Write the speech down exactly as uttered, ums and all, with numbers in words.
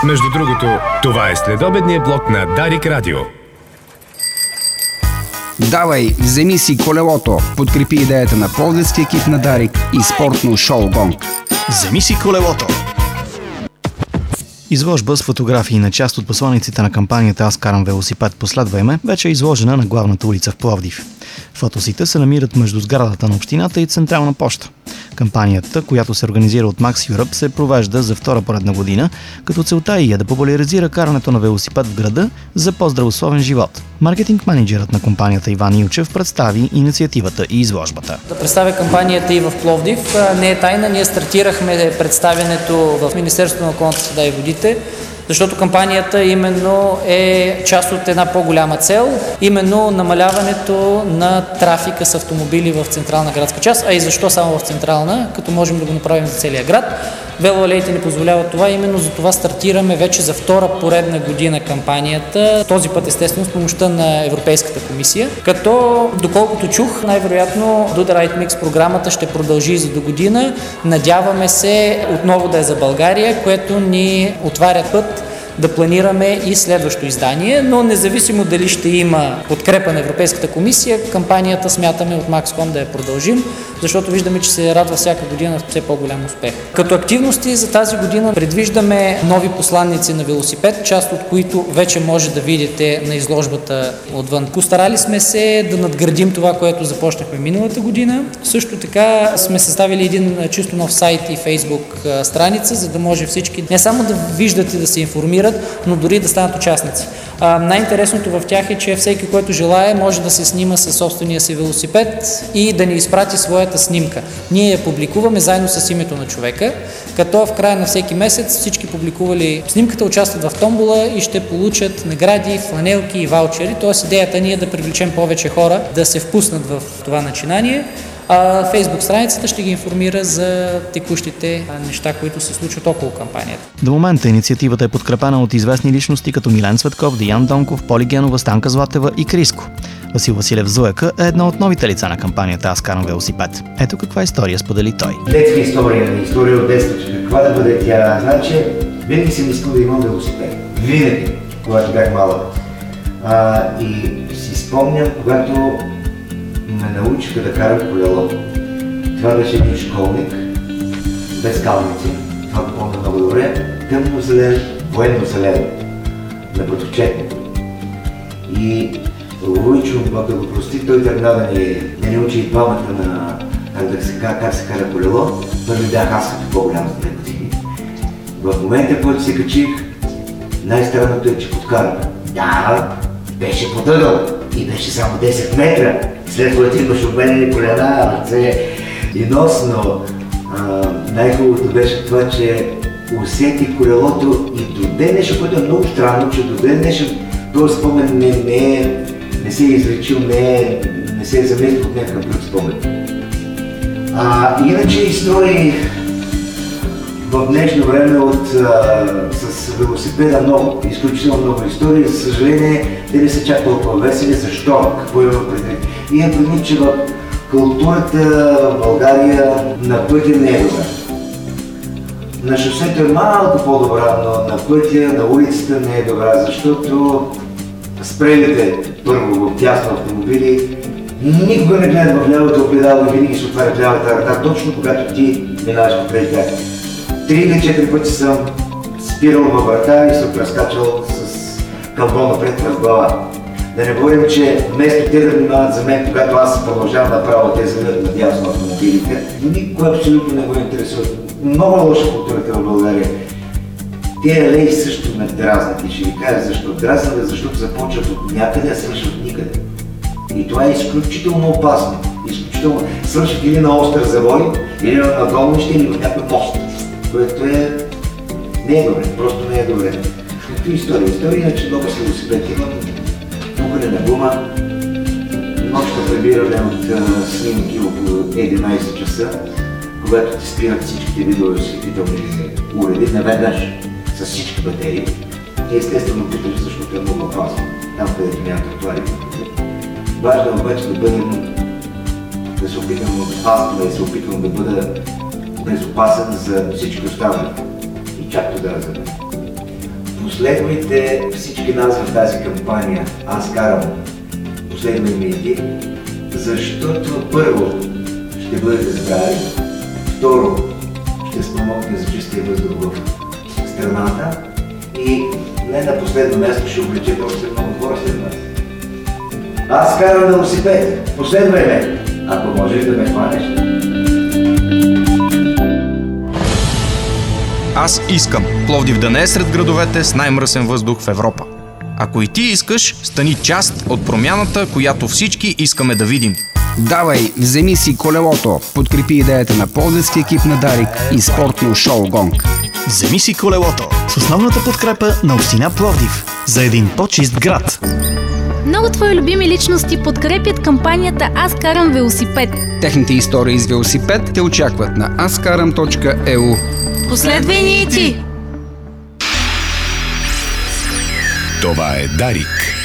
Между другото, това е следобедния блок на Дарик Радио. Давай, вземи си колелото. Подкрепи идеята на пловдивския екип на Дарик и спортно шоу Гонг. Вземи си колелото. Изложба с фотографии на част от посланиците на кампанията "Аз карам велосипед, последвай ме" вече е изложена на главната улица в Пловдив. Фотосите се намират между сградата на общината и Централна поща. Кампанията, която се организира от Max Europe, се провежда за втора поредна година, като целта е да популяризира карането на велосипед в града за по-здравословен живот. Маркетинг менеджерът на компанията Иван Илчев представи инициативата и изложбата. Да представя кампанията и в Пловдив. Не е тайна, ние стартирахме представянето в Министерството на околната среда и водите, защото кампанията именно е част от една по-голяма цел, именно намаляването на трафика с автомобили в централна градска част, а и защо само в централна, като можем да го направим за целия град. Велоалеите ни позволяват това, именно за това стартираме вече за втора поредна година кампанията, този път естествено с помощта на Европейската комисия, като доколкото чух, най-вероятно Do the Right Mix програмата ще продължи за до година. Надяваме се отново да е за България, което ни отваря път да планираме и следващо издание, но независимо дали ще има подкрепа на Европейската комисия, кампанията смятаме от Макском да я продължим, защото виждаме, че се радва всяка година все по-голям успех. Като активности за тази година предвиждаме нови посланници на велосипед, част от които вече може да видите на изложбата отвън. Постарали сме се да надградим това, което започнахме миналата година. Също така сме съставили един чисто нов сайт и Фейсбук страница, за да може всички не само да виждат и да се информират, но дори да станат участници. А, най-интересното в тях е, че всеки, който желае, може да се снима със собствения си велосипед и да ни изпрати своята снимка. Ние я публикуваме заедно с името на човека, като в края на всеки месец всички публикували снимката участват в томбола и ще получат награди, фланелки и ваучери. Тоест идеята ни е да привлечем повече хора да се впуснат в това начинание. А Фейсбук страницата ще ги информира за текущите неща, които се случват около кампанията. До момента инициативата е подкрепена от известни личности като Милен Цветков, Диян Донков, Поли Генова, Станка Златева и Криско. Васил Василев Зуека е едно от новите лица на кампанията "Аз карам велосипед". Ето каква история сподели той. Детска история, история от детството. Каква да бъде тя? Значи, винаги съм искал да имам велосипед. Винаги, когато бях малък. А, и си спомням, когато ме научиха да карам колело. Това беше един школник, без калници, това го помня много добре, тъмно зелен, военно зелен, на Батовчетник. И Войчо, да го прости, той тръгна да ни, да ни учи и двамата на как, да се, как се кара колело. Първи бях аз като по-голям за две години. В момента, в който се качих, най-странното е, че подкарах. Да, беше потъгъл и беше само десет метра. След което имаш обменени колена, ръце и нос, но а, най-хубавото беше това, че усетих колелото и до ден днешен, което е много странно, че до ден днешен този спомен не, не, е, не се е изречил, не, не се е заместил от някакъв друг спомен. А, иначе истории в днешно време от, а, с велосипеда много, изключително много истории. За съжаление, те не са чак толкова весели. Защо? Какво има предвид? Имам предвид, че в културата в България на пътя не е добра. На шосето е малко по-добра, но на пътя, на улицата не е добра, защото спрелите първо в тясно автомобили никога не гледат в лявото огледало и винаги се отварят лявата ръка, точно когато ти минаваш покрай тях. Три или четири пъти съм спирал във врата и съм прескачал с кълбо напред в глава. Да не говорим, че вместо те да внимават за мен, когато аз продължавам направо, те заведат надясно автомобилите, никой абсолютно не го интересуват. Много лоша културата в България. Те алеи също ме дразнат и ще ви кажа защо. Дразнат, защото започват от някъде, а свършват никъде. И това е изключително опасно. Изключително свършват или на остър завой, или на надолнище, или в някой мост. Което е... не е добре, просто не е добре. Какви истории? Истории, иначе много се велосипед имам. Пукане на гума. Нощно прибиране от снимки около единайсет часа, когато ти спират всичките видове осветителни уреди, наведнъж с всички батерии. И естествено питаш, защото е много опасно, там където няма тротуари. Важно е обаче да бъдем, да се опитам опасно, да се опитам да бъда безопасен за всички останали. И чак тогава за мен. Последвайте всички нас в тази кампания. Аз карам. Последвай ме и ти, защото първо ще бъдете здрави, второ ще спомогне за чистия въздух в страната и не на последно място ще облечете още много хора след нас. Аз карам велосипед. Последвай ме, ако можеш да ме хванеш. Аз искам Пловдив да не е сред градовете с най-мръсен въздух в Европа. Ако и ти искаш, стани част от промяната, която всички искаме да видим. Давай, вземи си колелото, подкрепи идеята на пловдивския екип на Дарик и спортно шоу Гонг. Вземи си колелото с основната подкрепа на община Пловдив за един по-чист град. Много твои любими личности подкрепят кампанията Аз карам велосипед. Техните истории с велосипед те очакват на аскарам точка е у. Последвай ни и ти! Това е Дарик.